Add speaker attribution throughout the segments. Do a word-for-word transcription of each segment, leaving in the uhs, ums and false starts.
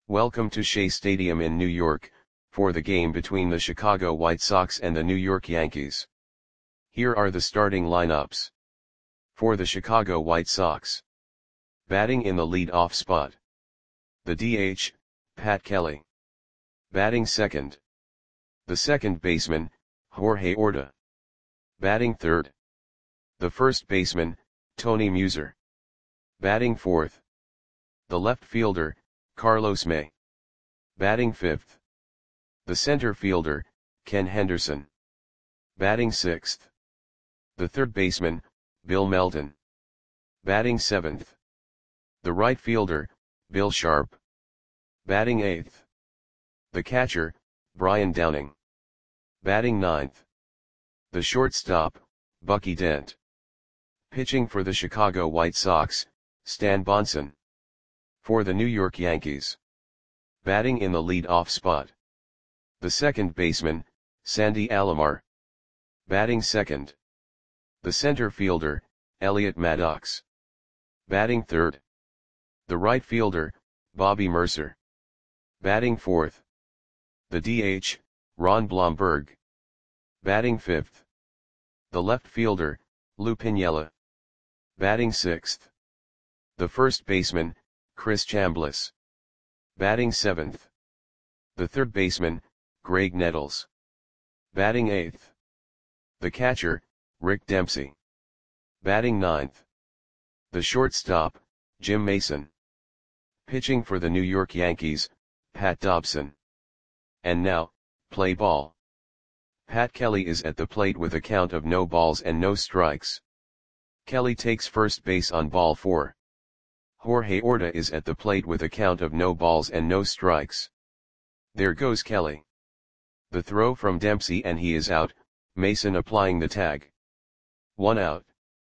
Speaker 1: Welcome to Shea Stadium in New York, for the game between the Chicago White Sox and the New York Yankees. Here are the starting lineups. For the Chicago White Sox. Batting in the lead-off spot. The D H, Pat Kelly. Batting second. The second baseman, Jorge Orta. Batting third. The first baseman, Tony Muser. Batting fourth. The left fielder, Carlos May. Batting fifth. The center fielder, Ken Henderson. Batting sixth. The third baseman, Bill Melton. Batting seventh. The right fielder, Bill Sharp. Batting eighth. The catcher, Brian Downing. Batting ninth. The shortstop, Bucky Dent. Pitching for the Chicago White Sox, Stan Bronson. For the New York Yankees. Batting in the lead-off spot. The second baseman, Sandy Alomar. Batting second. The center fielder, Elliot Maddox. Batting third. The right fielder, Bobby Mercer. Batting fourth. The D H, Ron Blomberg. Batting fifth. The left fielder, Lou Piniella. Batting sixth. The first baseman, Chris Chambliss. Batting seventh. The third baseman, Greg Nettles. Batting eighth. The catcher, Rick Dempsey. Batting ninth. The shortstop, Jim Mason. Pitching for the New York Yankees, Pat Dobson. And now, play ball. Pat Kelly is at the plate with a count of no balls and no strikes. Kelly takes first base on ball four. Jorge Orta is at the plate with a count of no balls and no strikes. There goes Kelly. The throw from Dempsey and he is out, Mason applying the tag. One out.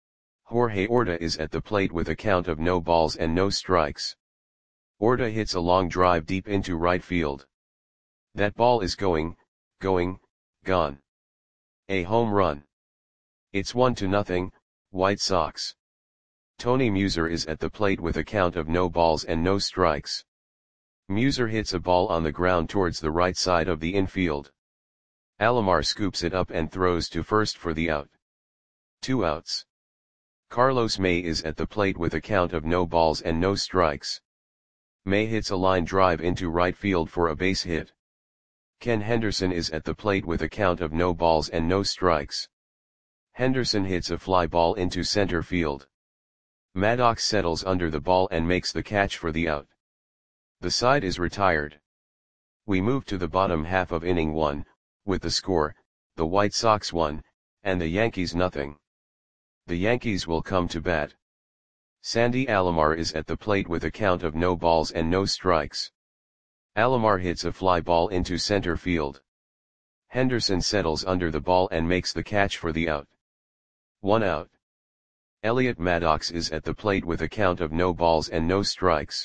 Speaker 1: Jorge Orta is at the plate with a count of no balls and no strikes. Orta hits a long drive deep into right field. That ball is going, going, gone. A home run. It's one to nothing, White Sox. Tony Muser is at the plate with a count of no balls and no strikes. Muser hits a ball on the ground towards the right side of the infield. Alomar scoops it up and throws to first for the out. Two outs. Carlos May is at the plate with a count of no balls and no strikes. May hits a line drive into right field for a base hit. Ken Henderson is at the plate with a count of no balls and no strikes. Henderson hits a fly ball into center field. Maddox settles under the ball and makes the catch for the out. The side is retired. We move to the bottom half of inning one, with the score, the White Sox one, and the Yankees nothing. The Yankees will come to bat. Sandy Alomar is at the plate with a count of no balls and no strikes. Alomar hits a fly ball into center field. Henderson settles under the ball and makes the catch for the out. One out. Elliot Maddox is at the plate with a count of no balls and no strikes.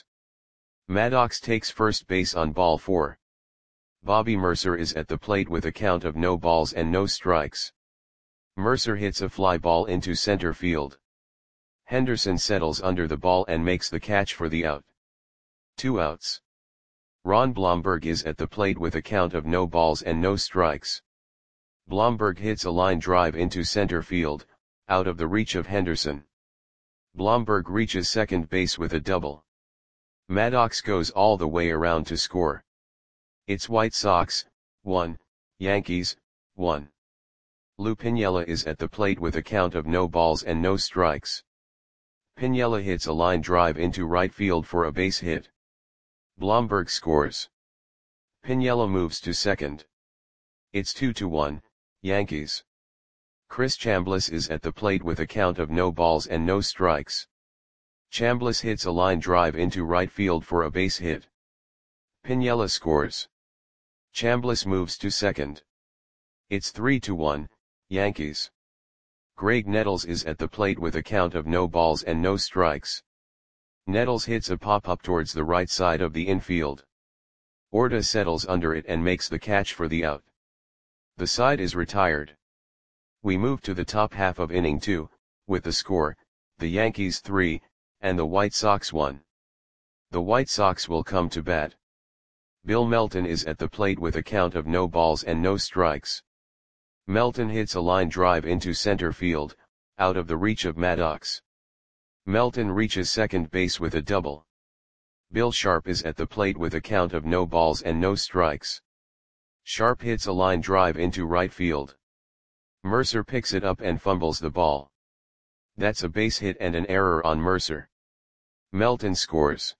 Speaker 1: Maddox takes first base on ball four. Bobby Mercer is at the plate with a count of no balls and no strikes. Mercer hits a fly ball into center field. Henderson settles under the ball and makes the catch for the out. Two outs. Ron Blomberg is at the plate with a count of no balls and no strikes. Blomberg hits a line drive into center field, out of the reach of Henderson. Blomberg reaches second base with a double. Maddox goes all the way around to score. It's White Sox, one, Yankees, one. Lou Piniella is at the plate with a count of no balls and no strikes. Piniella hits a line drive into right field for a base hit. Blomberg scores. Piniella moves to second. It's two to one, Yankees. Chris Chambliss is at the plate with a count of no balls and no strikes. Chambliss hits a line drive into right field for a base hit. Piniella scores. Chambliss moves to second. It's three to one, Yankees. Greg Nettles is at the plate with a count of no balls and no strikes. Nettles hits a pop-up towards the right side of the infield. Orta settles under it and makes the catch for the out. The side is retired. We move to the top half of inning two, with the score, the Yankees three, and the White Sox one. The White Sox will come to bat. Bill Melton is at the plate with a count of no balls and no strikes. Melton hits a line drive into center field, out of the reach of Maddox. Melton reaches second base with a double. Bill Sharp is at the plate with a count of no balls and no strikes. Sharp hits a line drive into right field. Mercer picks it up and fumbles the ball. That's a base hit and an error on Mercer. Melton scores.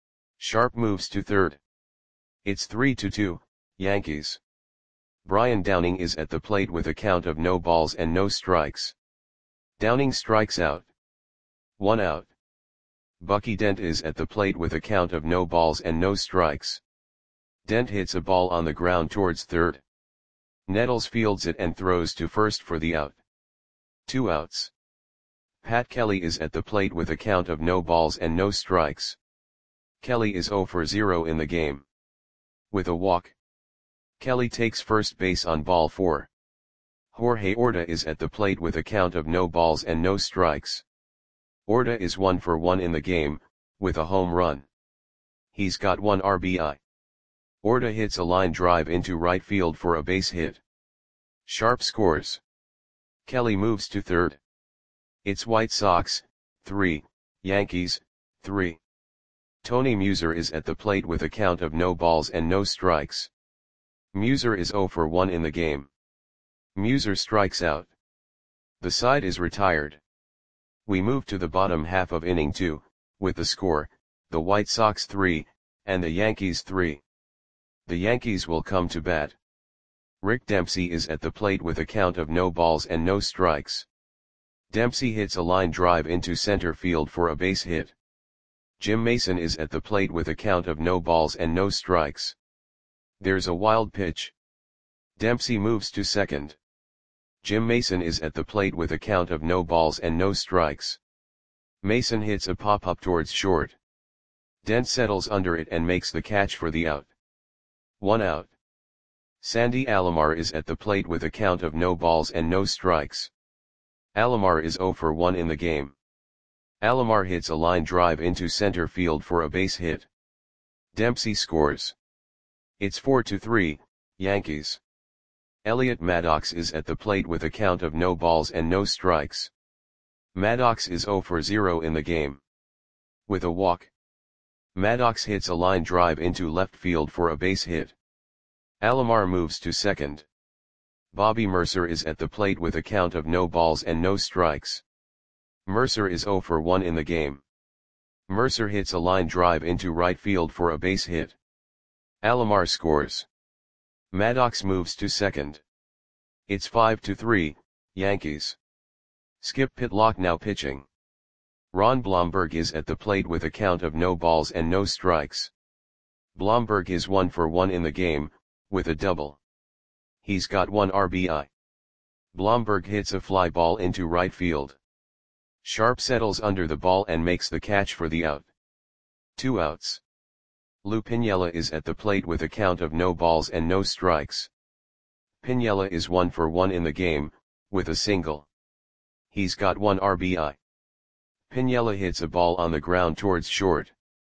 Speaker 1: Sharp moves to third. It's three to two, Yankees. Brian Downing is at the plate with a count of no balls and no strikes. Downing strikes out. One out. Bucky Dent is at the plate with a count of no balls and no strikes. Dent hits a ball on the ground towards third. Nettles fields it and throws to first for the out. Two outs. Pat Kelly is at the plate with a count of no balls and no strikes. Kelly is zero for zero in the game. With a walk. Kelly takes first base on ball four. Jorge Orta is at the plate with a count of no balls and no strikes. Orta is one for one in the game, with a home run. He's got one R B I. Orta hits a line drive into right field for a base hit. Sharp scores. Kelly moves to third. It's White Sox, three, Yankees, three. Tony Muser is at the plate with a count of no balls and no strikes. Muser is zero for one in the game. Muser strikes out. The side is retired. We move to the bottom half of inning two, with the score, the White Sox three, and the Yankees three. The Yankees will come to bat. Rick Dempsey is at the plate with a count of no balls and no strikes. Dempsey hits a line drive into center field for a base hit. Jim Mason is at the plate with a count of no balls and no strikes. There's a wild pitch. Dempsey moves to second. Jim Mason is at the plate with a count of no balls and no strikes. Mason hits a pop-up towards short. Dent settles under it and makes the catch for the out. One out. Sandy Alomar is at the plate with a count of no balls and no strikes. Alomar is zero for one in the game. Alomar hits a line drive into center field for a base hit. Dempsey scores. It's four to three, Yankees. Elliot Maddox is at the plate with a count of no balls and no strikes. Maddox is zero for zero in the game. With a walk. Maddox hits a line drive into left field for a base hit. Alomar moves to second. Bobby Mercer is at the plate with a count of no balls and no strikes. Mercer is zero for one in the game. Mercer hits a line drive into right field for a base hit. Alomar scores. Maddox moves to second. It's five to three, Yankees. Skip Pitlock now pitching. Ron Blomberg is at the plate with a count of no balls and no strikes. Blomberg is one for one in the game, with a double. He's got one R B I. Blomberg hits a fly ball into right field. Sharp settles under the ball and makes the catch for the out. Two outs. Lou Piniella is at the plate with a count of no balls and no strikes. Piniella is one for one in the game, with a single. He's got one R B I. Piniella hits a ball on the ground towards short.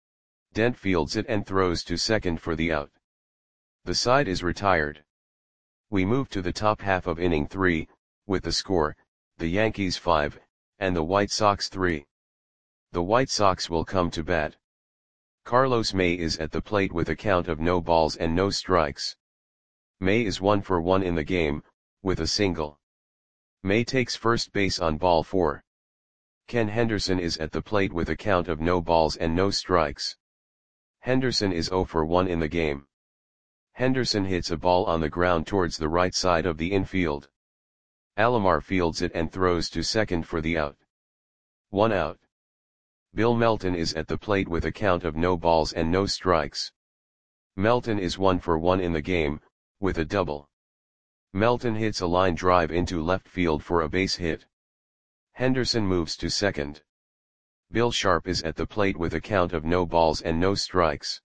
Speaker 1: Dent fields it and throws to second for the out. The side is retired. We move to the top half of inning three, with the score, the Yankees five, and the White Sox three. The White Sox will come to bat. Carlos May is at the plate with a count of no balls and no strikes. May is one for one in the game, with a single. May takes first base on ball four. Ken Henderson is at the plate with a count of no balls and no strikes. Henderson is zero for one in the game. Henderson hits a ball on the ground towards the right side of the infield. Alomar fields it and throws to second for the out. One out. Bill Melton is at the plate with a count of no balls and no strikes. Melton is one for one in the game, with a double. Melton hits a line drive into left field for a base hit. Henderson moves to second. Bill Sharp is at the plate with a count of no balls and no strikes.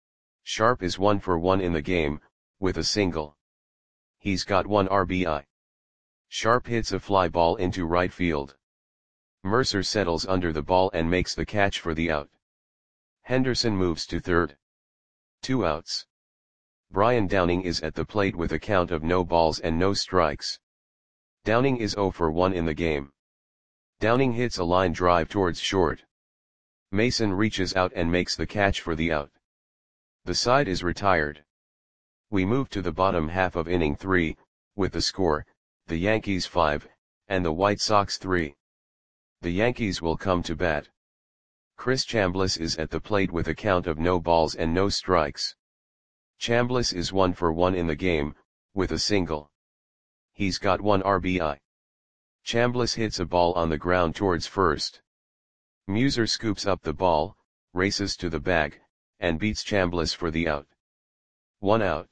Speaker 1: Sharp is one for one in the game, with a single. He's got one R B I. Sharp hits a fly ball into right field. Mercer settles under the ball and makes the catch for the out. Henderson moves to third. Two outs. Brian Downing is at the plate with a count of no balls and no strikes. Downing is zero for one in the game. Downing hits a line drive towards short. Mason reaches out and makes the catch for the out. The side is retired. We move to the bottom half of inning three, with the score, the Yankees five, and the White Sox three. The Yankees will come to bat. Chris Chambliss is at the plate with a count of no balls and no strikes. Chambliss is one for one in the game, with a single. He's got one R B I. Chambliss hits a ball on the ground towards first. Muser scoops up the ball, races to the bag, and beats Chambliss for the out. One out.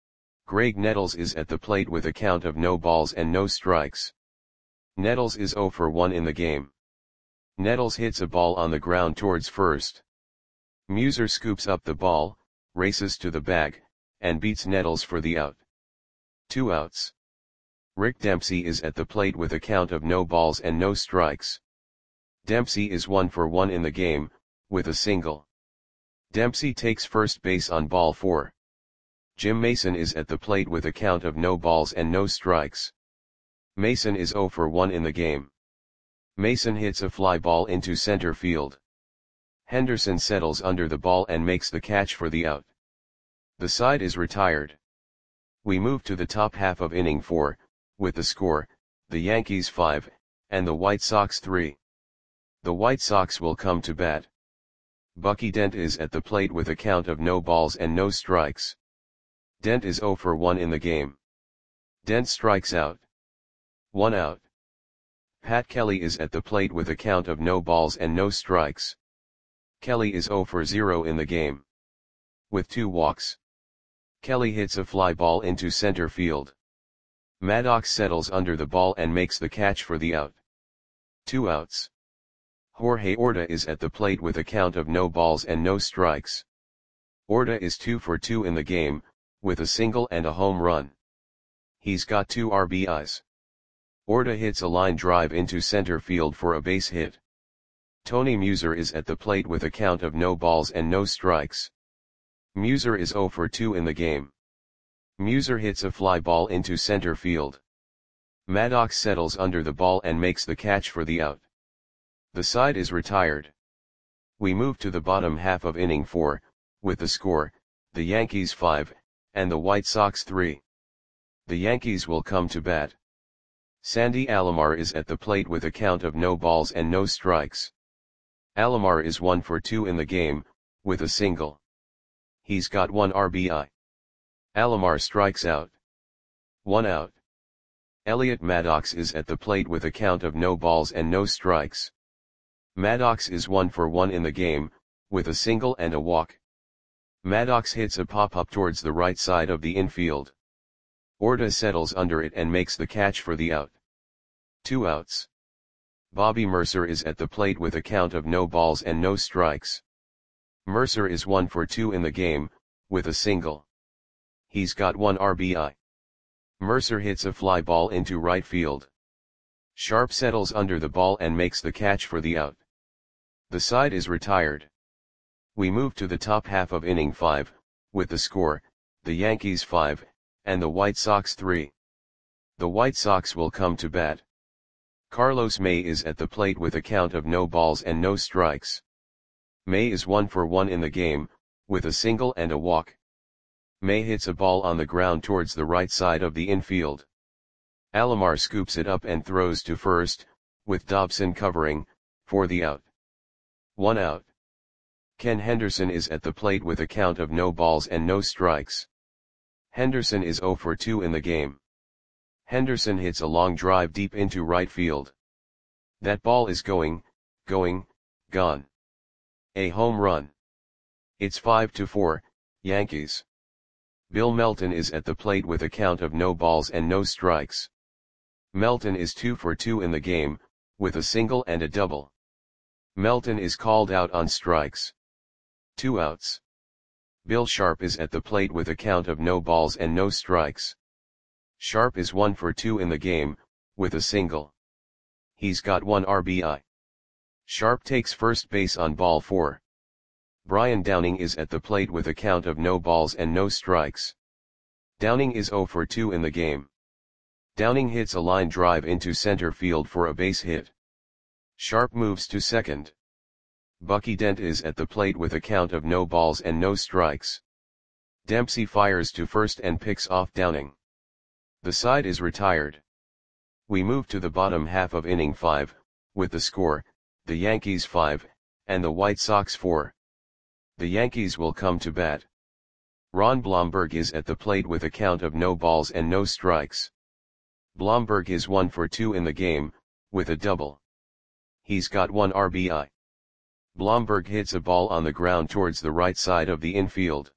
Speaker 1: Graig Nettles is at the plate with a count of no balls and no strikes. Nettles is zero for one in the game. Nettles hits a ball on the ground towards first. Muser scoops up the ball, races to the bag, and beats Nettles for the out. Two outs. Rick Dempsey is at the plate with a count of no balls and no strikes. Dempsey is one for one in the game, with a single. Dempsey takes first base on ball four. Jim Mason is at the plate with a count of no balls and no strikes. Mason is zero for one in the game. Mason hits a fly ball into center field. Henderson settles under the ball and makes the catch for the out. The side is retired. We move to the top half of inning four, with the score, the Yankees five, and the White Sox three. The White Sox will come to bat. Bucky Dent is at the plate with a count of no balls and no strikes. Dent is zero for one in the game. Dent strikes out. One out. Pat Kelly is at the plate with a count of no balls and no strikes. Kelly is zero for zero in the game. With two walks. Kelly hits a fly ball into center field. Maddox settles under the ball and makes the catch for the out. Two outs. Jorge Orta is at the plate with a count of no balls and no strikes. Orta is two for two in the game, with a single and a home run. He's got two R B Is. Orta hits a line drive into center field for a base hit. Tony Muser is at the plate with a count of no balls and no strikes. Muser is zero for two in the game. Muser hits a fly ball into center field. Maddox settles under the ball and makes the catch for the out. The side is retired. We move to the bottom half of inning four, with the score, the Yankees five, and the White Sox three. The Yankees will come to bat. Sandy Alomar is at the plate with a count of no balls and no strikes. Alomar is one for two in the game, with a single. He's got one R B I. Alomar strikes out. One out. Elliot Maddox is at the plate with a count of no balls and no strikes. Maddox is one for one in the game, with a single and a walk. Maddox hits a pop-up towards the right side of the infield. Orta settles under it and makes the catch for the out. Two outs. Bobby Mercer is at the plate with a count of no balls and no strikes. Mercer is one for two in the game, with a single. He's got one R B I. Mercer hits a fly ball into right field. Sharp settles under the ball and makes the catch for the out. The side is retired. We move to the top half of inning five, with the score, the Yankees five, and the White Sox three. The White Sox will come to bat. Carlos May is at the plate with a count of no balls and no strikes. May is one for one in the game, with a single and a walk. May hits a ball on the ground towards the right side of the infield. Alomar scoops it up and throws to first, with Dobson covering, for the out. One out. Ken Henderson is at the plate with a count of no balls and no strikes. Henderson is zero for two in the game. Henderson hits a long drive deep into right field. That ball is going, going, gone. A home run. It's five to four, Yankees. Bill Melton is at the plate with a count of no balls and no strikes. Melton is two for two in the game, with a single and a double. Melton is called out on strikes. Two outs. Bill Sharp is at the plate with a count of no balls and no strikes. Sharp is one for two in the game, with a single. He's got one R B I. Sharp takes first base on ball four. Brian Downing is at the plate with a count of no balls and no strikes. Downing is zero for two in the game. Downing hits a line drive into center field for a base hit. Sharp moves to second. Bucky Dent is at the plate with a count of no balls and no strikes. Dempsey fires to first and picks off Downing. The side is retired. We move to the bottom half of inning five, with the score, the Yankees five, and the White Sox four. The Yankees will come to bat. Ron Blomberg is at the plate with a count of no balls and no strikes. Blomberg is one for two in the game, with a double. He's got one R B I. Blomberg hits a ball on the ground towards the right side of the infield.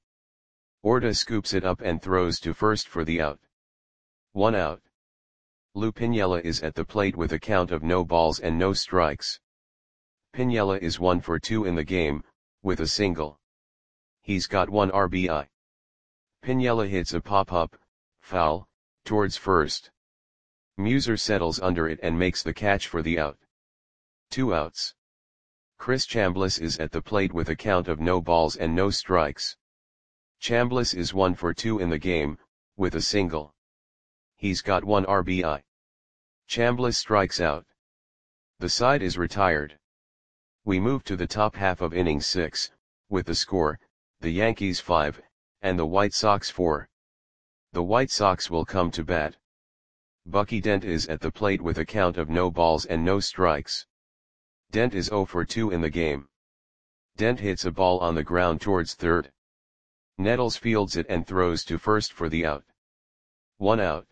Speaker 1: Orta scoops it up and throws to first for the out. One out. Lou Piniella is at the plate with a count of no balls and no strikes. Piniella is one for two in the game, with a single. He's got one R B I. Piniella hits a pop-up, foul, towards first. Muser settles under it and makes the catch for the out. Two outs. Chris Chambliss is at the plate with a count of no balls and no strikes. Chambliss is one for two in the game, with a single. He's got one R B I. Chambliss strikes out. The side is retired. We move to the top half of inning six, with the score, the Yankees five, and the White Sox four. The White Sox will come to bat. Bucky Dent is at the plate with a count of no balls and no strikes. Dent is zero for two in the game. Dent hits a ball on the ground towards third. Nettles fields it and throws to first for the out. One out.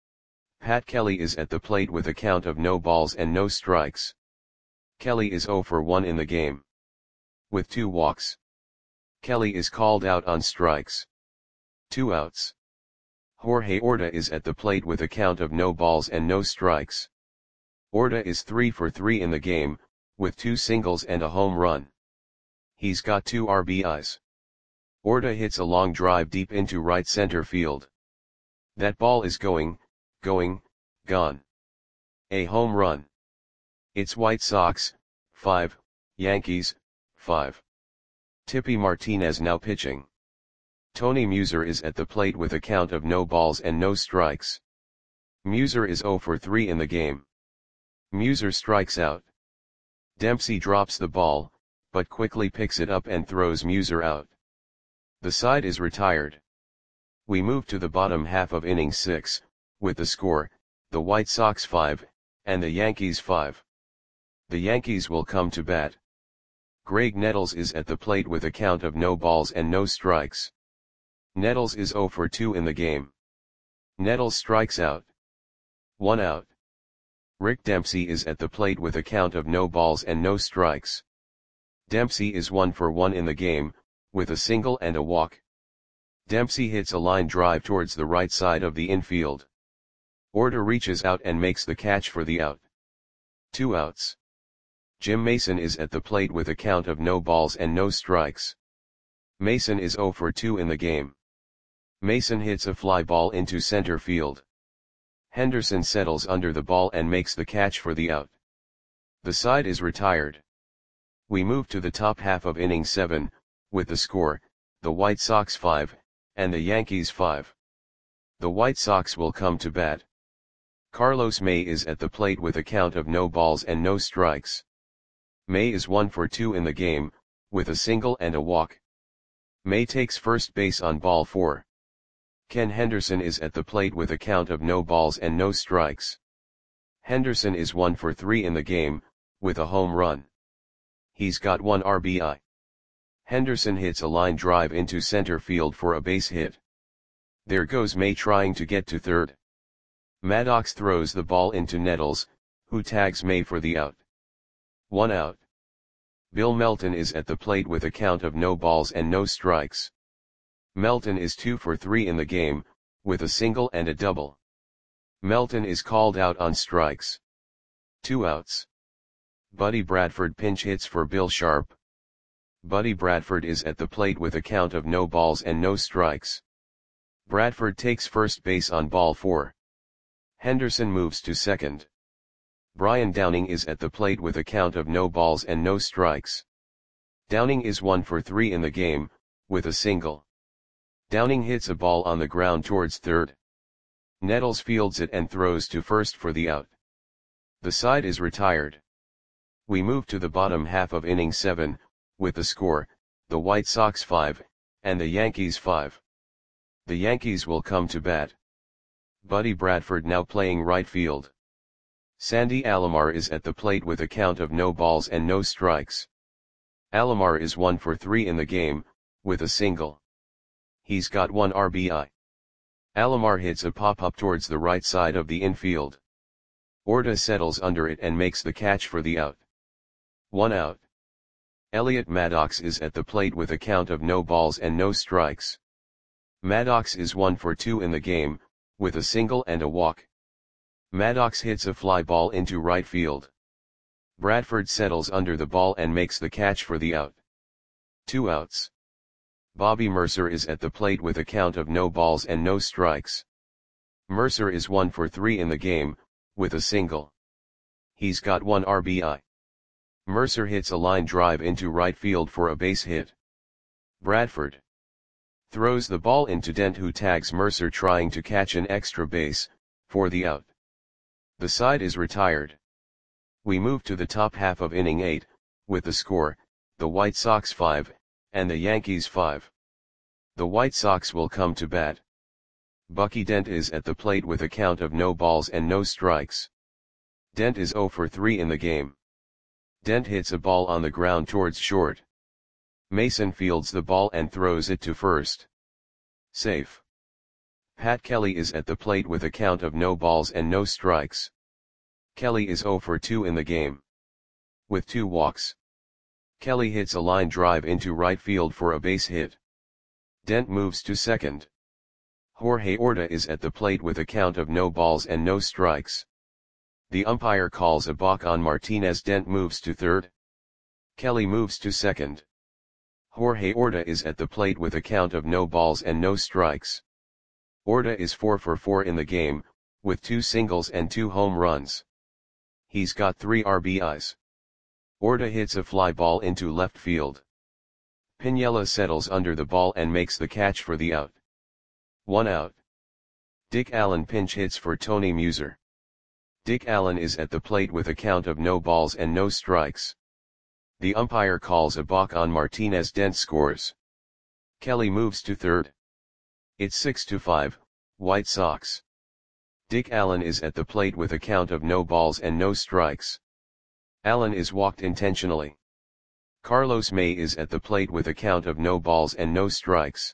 Speaker 1: Pat Kelly is at the plate with a count of no balls and no strikes. Kelly is zero for one in the game. With two walks. Kelly is called out on strikes. Two outs. Jorge Orta is at the plate with a count of no balls and no strikes. Orta is three for three in the game, with two singles and a home run. He's got two R B Is. Orta hits a long drive deep into right center field. That ball is going, going, gone. A home run. It's White Sox, five, Yankees, five. Tippy Martinez now pitching. Tony Muser is at the plate with a count of no balls and no strikes. Muser is zero for three in the game. Muser strikes out. Dempsey drops the ball, but quickly picks it up and throws Muser out. The side is retired. We move to the bottom half of inning six, with the score, the White Sox five, and the Yankees five. The Yankees will come to bat. Greg Nettles is at the plate with a count of no balls and no strikes. Nettles is zero for two in the game. Nettles strikes out. One out. Rick Dempsey is at the plate with a count of no balls and no strikes. Dempsey is one for one in the game, with a single and a walk. Dempsey hits a line drive towards the right side of the infield. Orta reaches out and makes the catch for the out. Two outs. Jim Mason is at the plate with a count of no balls and no strikes. Mason is zero for two in the game. Mason hits a fly ball into center field. Henderson settles under the ball and makes the catch for the out. The side is retired. We move to the top half of inning seven, with the score, the White Sox five, and the Yankees five. The White Sox will come to bat. Carlos May is at the plate with a count of no balls and no strikes. May is one for two in the game, with a single and a walk. May takes first base on ball four. Ken Henderson is at the plate with a count of no balls and no strikes. Henderson is one for three in the game, with a home run. He's got one R B I. Henderson hits a line drive into center field for a base hit. There goes May trying to get to third. Maddox throws the ball into Nettles, who tags May for the out. One out. Bill Melton is at the plate with a count of no balls and no strikes. Melton is two for three in the game, with a single and a double. Melton is called out on strikes. Two outs. Buddy Bradford pinch hits for Bill Sharp. Buddy Bradford is at the plate with a count of no balls and no strikes. Bradford takes first base on ball four. Henderson moves to second. Brian Downing is at the plate with a count of no balls and no strikes. Downing is one for three in the game, with a single. Downing hits a ball on the ground towards third. Nettles fields it and throws to first for the out. The side is retired. We move to the bottom half of inning seven, with the score, the White Sox five, and the Yankees five. The Yankees will come to bat. Buddy Bradford now playing right field. Sandy Alomar is at the plate with a count of no balls and no strikes. Alomar is one for three in the game, with a single. He's got one R B I. Alomar hits a pop-up towards the right side of the infield. Orta settles under it and makes the catch for the out. One out. Elliot Maddox is at the plate with a count of no balls and no strikes. Maddox is one for two in the game, with a single and a walk. Maddox hits a fly ball into right field. Bradford settles under the ball and makes the catch for the out. Two outs. Bobby Mercer is at the plate with a count of no balls and no strikes. Mercer is one for three in the game, with a single. He's got one R B I. Mercer hits a line drive into right field for a base hit. Bradford throws the ball into Dent, who tags Mercer trying to catch an extra base, for the out. The side is retired. We move to the top half of inning eight, with the score, the White Sox five, and the Yankees five. The White Sox will come to bat. Bucky Dent is at the plate with a count of no balls and no strikes. Dent is zero for three in the game. Dent hits a ball on the ground towards short. Mason fields the ball and throws it to first. Safe. Pat Kelly is at the plate with a count of no balls and no strikes. Kelly is zero for two in the game. With two walks. Kelly hits a line drive into right field for a base hit. Dent moves to second. Jorge Orta is at the plate with a count of no balls and no strikes. The umpire calls a balk on Martinez. Dent moves to third. Kelly moves to second. Jorge Orta is at the plate with a count of no balls and no strikes. Orta is four for four in the game, with two singles and two home runs. He's got three R B Is. Orta hits a fly ball into left field. Piniella settles under the ball and makes the catch for the out. One out. Dick Allen pinch hits for Tony Muser. Dick Allen is at the plate with a count of no balls and no strikes. The umpire calls a balk on Martinez. Dent scores. Kelly moves to third. It's six to five, White Sox. Dick Allen is at the plate with a count of no balls and no strikes. Allen is walked intentionally. Carlos May is at the plate with a count of no balls and no strikes.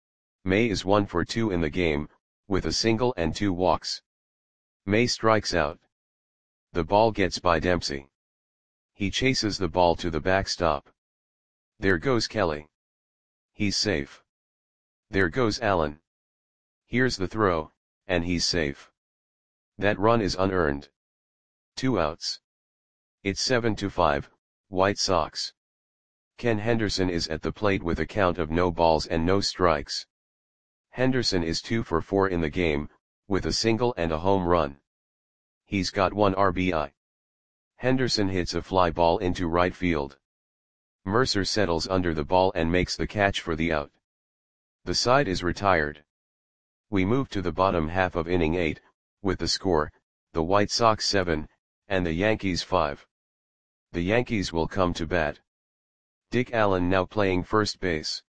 Speaker 1: May is one for two in the game, with a single and two walks. May strikes out. The ball gets by Dempsey. He chases the ball to the backstop. There goes Kelly. He's safe. There goes Allen. Here's the throw, and he's safe. That run is unearned. Two outs. It's seven to five, White Sox. Ken Henderson is at the plate with a count of no balls and no strikes. Henderson is two for four in the game, with a single and a home run. He's got one R B I. Henderson hits a fly ball into right field. Mercer settles under the ball and makes the catch for the out. The side is retired. We move to the bottom half of inning eight, with the score, the White Sox seven, and the Yankees five. The Yankees will come to bat. Dick Allen now playing first base.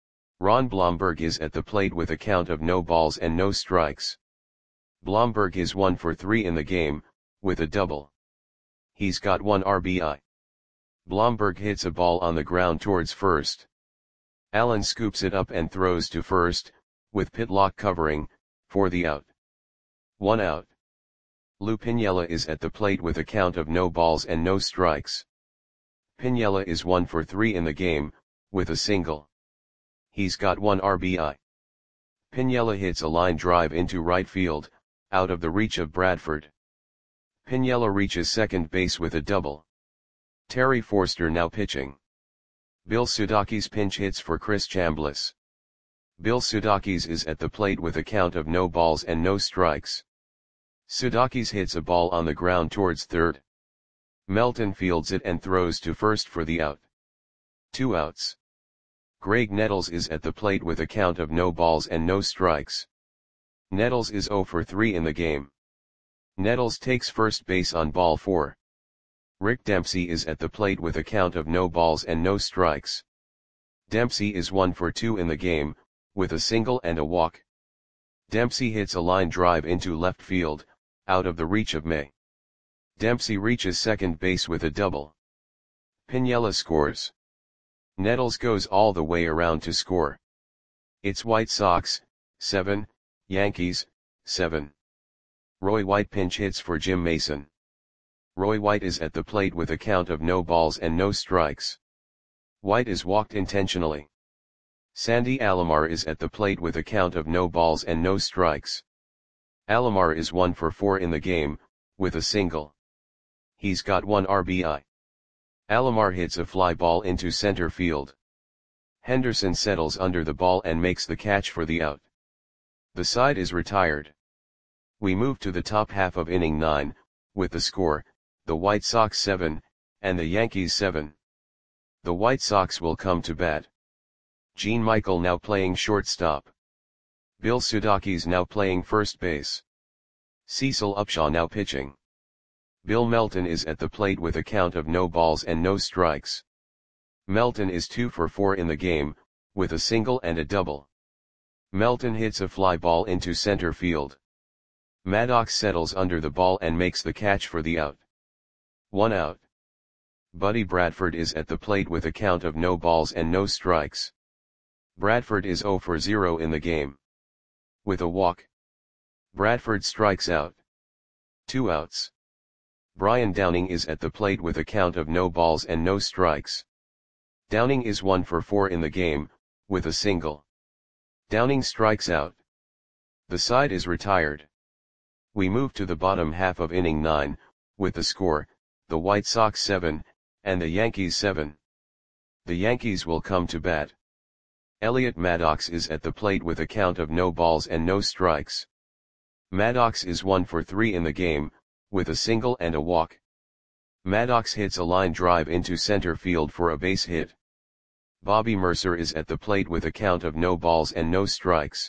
Speaker 1: Ron Blomberg is at the plate with a count of no balls and no strikes. Blomberg is one for three in the game, with a double. He's got one R B I. Blomberg hits a ball on the ground towards first. Allen scoops it up and throws to first, with Pitlock covering, for the out. One out. Lou Piniella is at the plate with a count of no balls and no strikes. Piniella is one for three in the game, with a single. He's got one R B I. Piniella hits a line drive into right field, out of the reach of Bradford. Piniella reaches second base with a double. Terry Forster now pitching. Bill Sudakis pinch hits for Chris Chambliss. Bill Sudakis is at the plate with a count of no balls and no strikes. Sudakis hits a ball on the ground towards third. Melton fields it and throws to first for the out. Two outs. Greg Nettles is at the plate with a count of no balls and no strikes. Nettles is zero for three in the game. Nettles takes first base on ball four. Rick Dempsey is at the plate with a count of no balls and no strikes. Dempsey is one for two in the game, with a single and a walk. Dempsey hits a line drive into left field, out of the reach of May. Dempsey reaches second base with a double. Piniella scores. Nettles goes all the way around to score. It's White Sox, seven, Yankees, seven. Roy White pinch hits for Jim Mason. Roy White is at the plate with a count of no balls and no strikes. White is walked intentionally. Sandy Alomar is at the plate with a count of no balls and no strikes. Alomar is one for four in the game, with a single. He's got one R B I. Alomar hits a fly ball into center field. Henderson settles under the ball and makes the catch for the out. The side is retired. We move to the top half of inning nine, with the score, the White Sox seven, and the Yankees seven. The White Sox will come to bat. Gene Michael now playing shortstop. Bill Sudakis now playing first base. Cecil Upshaw now pitching. Bill Melton is at the plate with a count of no balls and no strikes. Melton is two for four in the game, with a single and a double. Melton hits a fly ball into center field. Maddox settles under the ball and makes the catch for the out. One out. Buddy Bradford is at the plate with a count of no balls and no strikes. Bradford is zero for zero in the game. With a walk. Bradford strikes out. Two outs. Brian Downing is at the plate with a count of no balls and no strikes. Downing is one for four in the game, with a single. Downing strikes out. The side is retired. We move to the bottom half of inning nine, with the score, the White Sox seven, and the Yankees seven. The Yankees will come to bat. Elliot Maddox is at the plate with a count of no balls and no strikes. Maddox is one for three in the game, with a single and a walk. Maddox hits a line drive into center field for a base hit. Bobby Mercer is at the plate with a count of no balls and no strikes.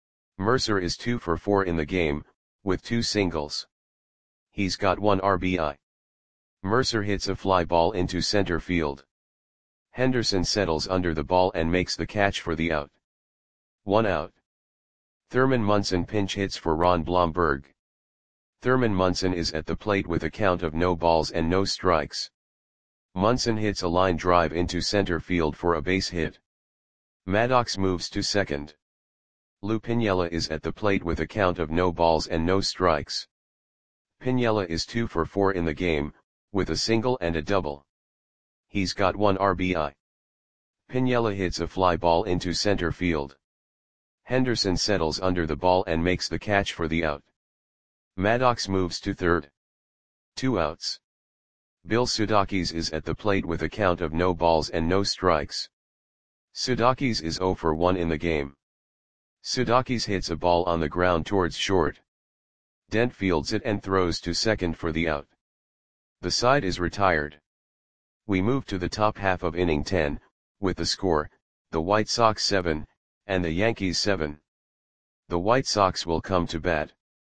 Speaker 1: Mercer is two for four in the game, with two singles. He's got one R B I. Mercer hits a fly ball into center field. Henderson settles under the ball and makes the catch for the out. One out. Thurman Munson pinch hits for Ron Blomberg. Thurman Munson is at the plate with a count of no balls and no strikes. Munson hits a line drive into center field for a base hit. Maddox moves to second. Lou Piniella is at the plate with a count of no balls and no strikes. Piniella is two for four in the game, with a single and a double. He's got one R B I. Piniella hits a fly ball into center field. Henderson settles under the ball and makes the catch for the out. Maddox moves to third. Two outs. Bill Sudakis is at the plate with a count of no balls and no strikes. Sudakis is zero for one in the game. Sudakis hits a ball on the ground towards short. Dent fields it and throws to second for the out. The side is retired. We move to the top half of inning ten, with the score, the White Sox seven, and the Yankees seven. The White Sox will come to bat.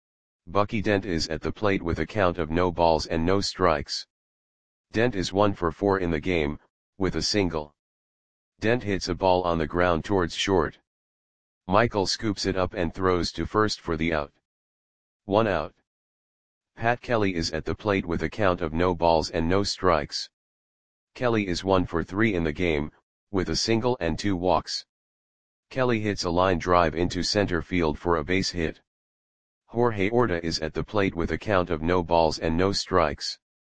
Speaker 1: Bucky Dent is at the plate with a count of no balls and no strikes. Dent is one for four in the game, with a single. Dent hits a ball on the ground towards short. Michael scoops it up and throws to first for the out. One out. Pat Kelly is at the plate with a count of no balls and no strikes. Kelly is one for three in the game, with a single and two walks. Kelly hits a line drive into center field for a base hit. Jorge Orta is at the plate with a count of no balls and no strikes.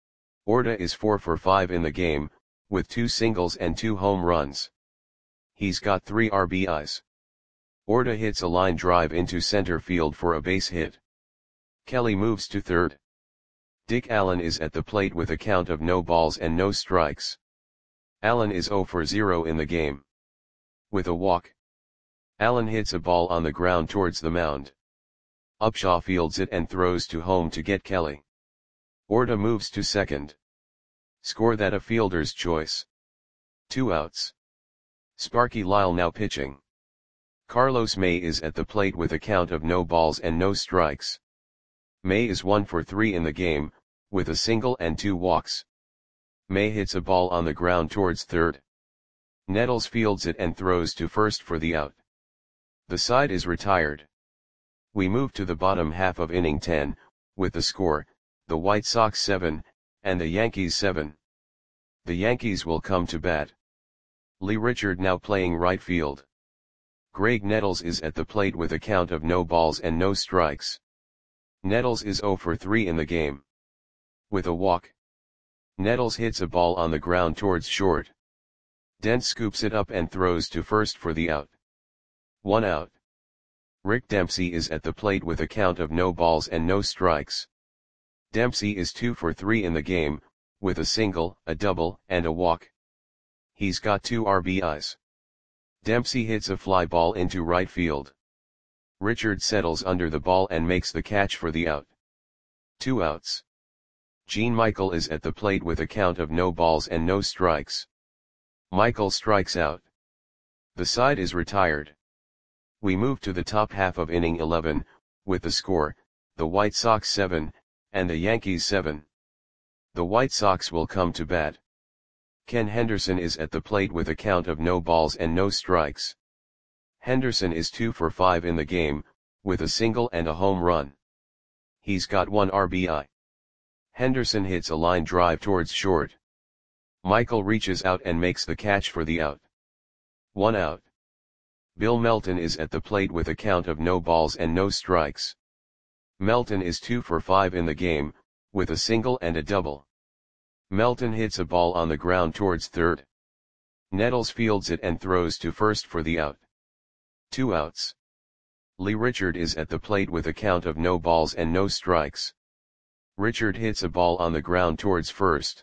Speaker 1: Orta is four for five in the game, with two singles and two home runs. He's got three R B Is. Orta hits a line drive into center field for a base hit. Kelly moves to third. Dick Allen is at the plate with a count of no balls and no strikes. Allen is zero for zero in the game. With a walk. Allen hits a ball on the ground towards the mound. Upshaw fields it and throws to home to get Kelly. Orta moves to second. Score that a fielder's choice. Two outs. Sparky Lyle now pitching. Carlos May is at the plate with a count of no balls and no strikes. May is one for three in the game, with a single and two walks. May hits a ball on the ground towards third. Nettles fields it and throws to first for the out. The side is retired. We move to the bottom half of inning ten, with the score, the White Sox seven, and the Yankees seven. The Yankees will come to bat. Lee Richard now playing right field. Greg Nettles is at the plate with a count of no balls and no strikes. Nettles is zero for three in the game. With a walk. Nettles hits a ball on the ground towards short. Dent scoops it up and throws to first for the out. One out. Rick Dempsey is at the plate with a count of no balls and no strikes. Dempsey is two for three in the game, with a single, a double, and a walk. He's got two R B Is. Dempsey hits a fly ball into right field. Richard settles under the ball and makes the catch for the out. Two outs. Gene Michael is at the plate with a count of no balls and no strikes. Michael strikes out. The side is retired. We move to the top half of inning eleven, with the score, the White Sox seven, and the Yankees seven. The White Sox will come to bat. Ken Henderson is at the plate with a count of no balls and no strikes. Henderson is two for five in the game, with a single and a home run. He's got one R B I. Henderson hits a line drive towards short. Michael reaches out and makes the catch for the out. One out. Bill Melton is at the plate with a count of no balls and no strikes. Melton is two for five in the game, with a single and a double. Melton hits a ball on the ground towards third. Nettles fields it and throws to first for the out. Two outs. Lee Richard is at the plate with a count of no balls and no strikes. Richard hits a ball on the ground towards first.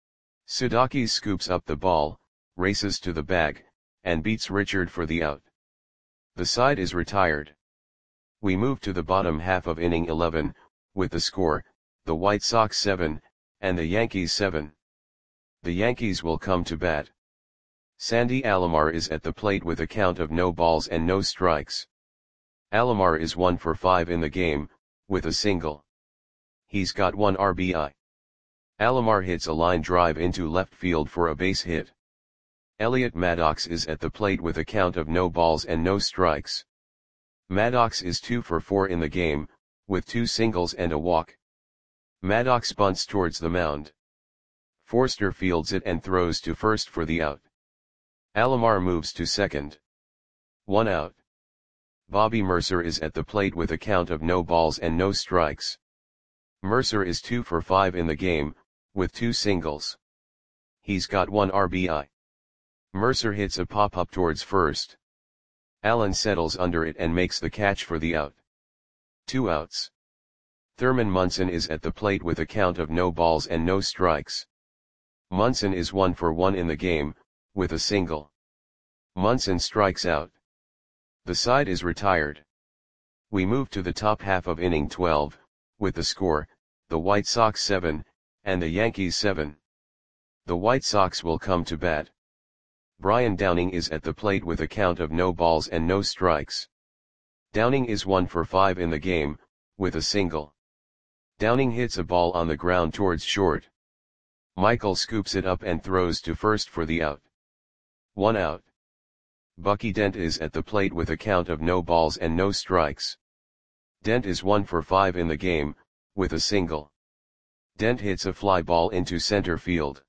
Speaker 1: Sudakis scoops up the ball, races to the bag, and beats Richard for the out. The side is retired. We move to the bottom half of inning eleven, with the score, the White Sox seven, and the Yankees seven. The Yankees will come to bat. Sandy Alomar is at the plate with a count of no balls and no strikes. Alomar is one for five in the game, with a single. He's got one R B I. Alomar hits a line drive into left field for a base hit. Elliot Maddox is at the plate with a count of no balls and no strikes. Maddox is two for four in the game, with two singles and a walk. Maddox bunts towards the mound. Forster fields it and throws to first for the out. Alomar moves to second. One out. Bobby Mercer is at the plate with a count of no balls and no strikes. Mercer is two for five in the game, with two singles. He's got one R B I. Mercer hits a pop-up towards first. Allen settles under it and makes the catch for the out. Two outs. Thurman Munson is at the plate with a count of no balls and no strikes. Munson is one for one in the game, with a single. Munson strikes out. The side is retired. We move to the top half of inning twelve, with the score, the White Sox seven, and the Yankees seven. The White Sox will come to bat. Brian Downing is at the plate with a count of no balls and no strikes. Downing is one for five in the game, with a single. Downing hits a ball on the ground towards short. Michael scoops it up and throws to first for the out. One out. Bucky Dent is at the plate with a count of no balls and no strikes. Dent is one for five in the game, with a single. Dent hits a fly ball into center field.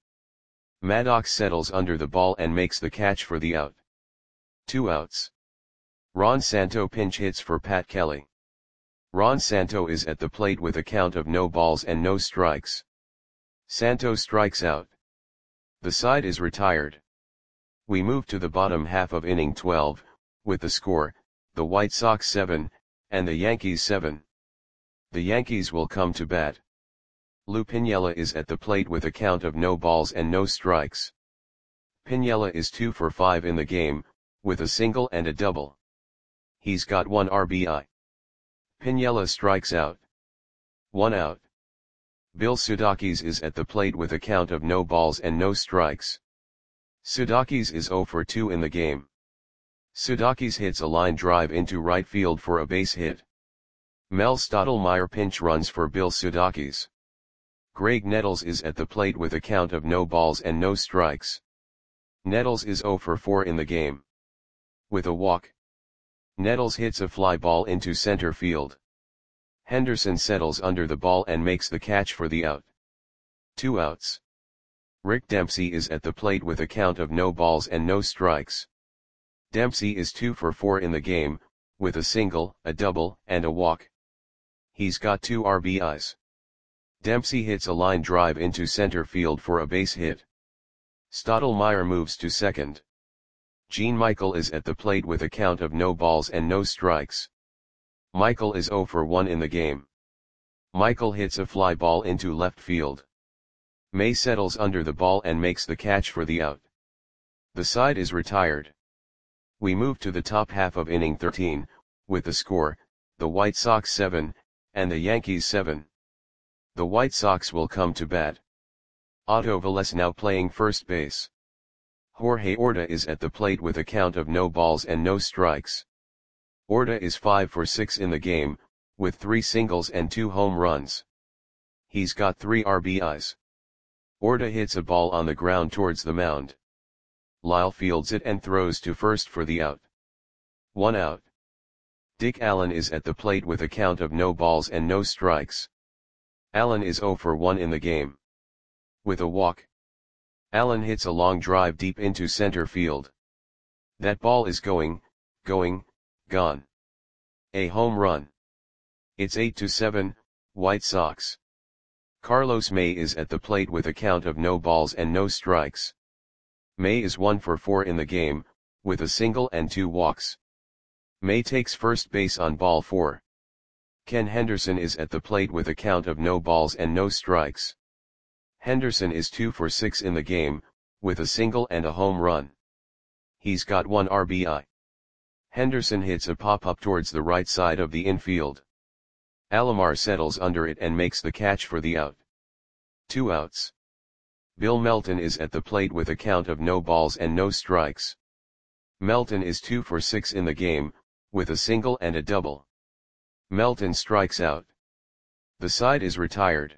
Speaker 1: Maddox settles under the ball and makes the catch for the out. Two outs. Ron Santo pinch hits for Pat Kelly. Ron Santo is at the plate with a count of no balls and no strikes. Santo strikes out. The side is retired. We move to the bottom half of inning twelve, with the score, the White Sox seven, and the Yankees seven. The Yankees will come to bat. Lou Piniella is at the plate with a count of no balls and no strikes. Piniella is two for five in the game, with a single and a double. He's got one R B I. Piniella strikes out. One out. Bill Sudakis is at the plate with a count of no balls and no strikes. Sudakis is zero for two in the game. Sudakis hits a line drive into right field for a base hit. Mel Stottlemyre pinch runs for Bill Sudakis. Graig Nettles is at the plate with a count of no balls and no strikes. Nettles is zero for four in the game. With a walk, Nettles hits a fly ball into center field. Henderson settles under the ball and makes the catch for the out. Two outs. Rick Dempsey is at the plate with a count of no balls and no strikes. Dempsey is two for four in the game, with a single, a double, and a walk. He's got two R B Is. Dempsey hits a line drive into center field for a base hit. Stottlemyre moves to second. Gene Michael is at the plate with a count of no balls and no strikes. Michael is zero for one in the game. Michael hits a fly ball into left field. May settles under the ball and makes the catch for the out. The side is retired. We move to the top half of inning thirteen, with the score, the White Sox seven, and the Yankees seven. The White Sox will come to bat. Otto Velez now playing first base. Jorge Orta is at the plate with a count of no balls and no strikes. Orta is five for six in the game, with three singles and two home runs. He's got three R B Is. Orta hits a ball on the ground towards the mound. Lyle fields it and throws to first for the out. One out. Dick Allen is at the plate with a count of no balls and no strikes. Allen is zero for one in the game. With a walk, Allen hits a long drive deep into center field. That ball is going, going, gone. A home run. It's eight to seven, White Sox. Carlos May is at the plate with a count of no balls and no strikes. May is one for four in the game, with a single and two walks. May takes first base on ball four. Ken Henderson is at the plate with a count of no balls and no strikes. Henderson is two for six in the game, with a single and a home run. He's got one R B I. Henderson hits a pop-up towards the right side of the infield. Alomar settles under it and makes the catch for the out. Two outs. Bill Melton is at the plate with a count of no balls and no strikes. Melton is two for six in the game, with a single and a double. Melton strikes out. The side is retired.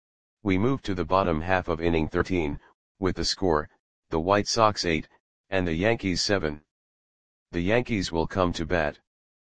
Speaker 1: We move to the bottom half of inning thirteen, with the score, the White Sox eight, and the Yankees seven. The Yankees will come to bat.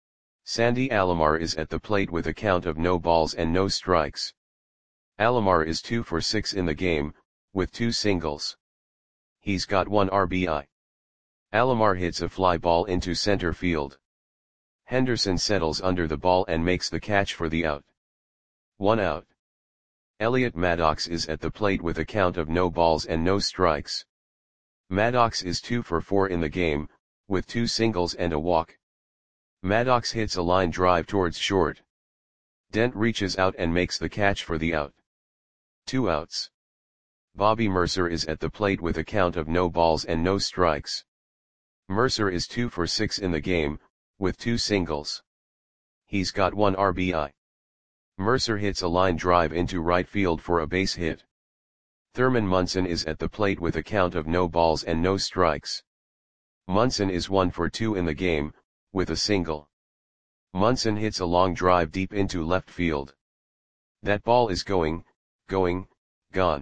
Speaker 1: Sandy Alomar is at the plate with a count of no balls and no strikes. Alomar is two for six in the game, with two singles. He's got one R B I. Alomar hits a fly ball into center field. Henderson settles under the ball and makes the catch for the out. One out. Elliot Maddox is at the plate with a count of no balls and no strikes. Maddox is two for four in the game, with two singles and a walk. Maddox hits a line drive towards short. Dent reaches out and makes the catch for the out. Two outs. Bobby Mercer is at the plate with a count of no balls and no strikes. Mercer is two for six in the game, with two singles. He's got one R B I. Mercer hits a line drive into right field for a base hit. Thurman Munson is at the plate with a count of no balls and no strikes. Munson is one for two in the game, with a single. Munson hits a long drive deep into left field. That ball is going, going, gone.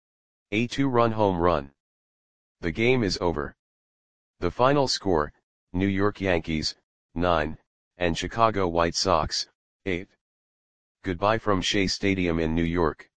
Speaker 1: A two-run home run. The game is over. The final score, New York Yankees, nine, and Chicago White Sox, eight. Goodbye from Shea Stadium in New York.